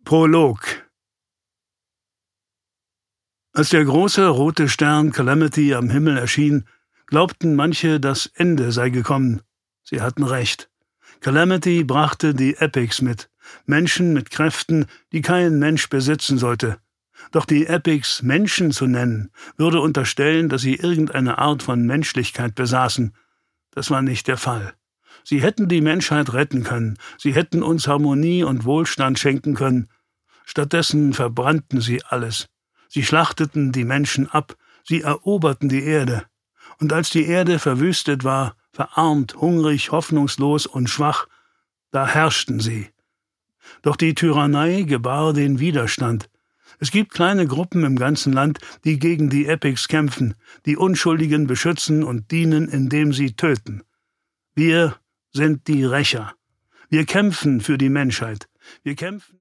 Prolog. Als der große rote Stern Calamity am Himmel erschien, glaubten manche, das Ende sei gekommen. Sie hatten recht. Calamity brachte die Epics mit, Menschen mit Kräften, die kein Mensch besitzen sollte. Doch die Epics Menschen zu nennen, würde unterstellen, dass sie irgendeine Art von Menschlichkeit besaßen. Das war nicht der Fall. Sie hätten die Menschheit retten können, sie hätten uns Harmonie und Wohlstand schenken können. Stattdessen verbrannten sie alles. Sie schlachteten die Menschen ab, sie eroberten die Erde. Und als die Erde verwüstet war, verarmt, hungrig, hoffnungslos und schwach, da herrschten sie. Doch die Tyrannei gebar den Widerstand. Es gibt kleine Gruppen im ganzen Land, die gegen die Epics kämpfen, die Unschuldigen beschützen und dienen, indem sie töten. Wir sind die Rächer. Wir kämpfen für die Menschheit. Wir kämpfen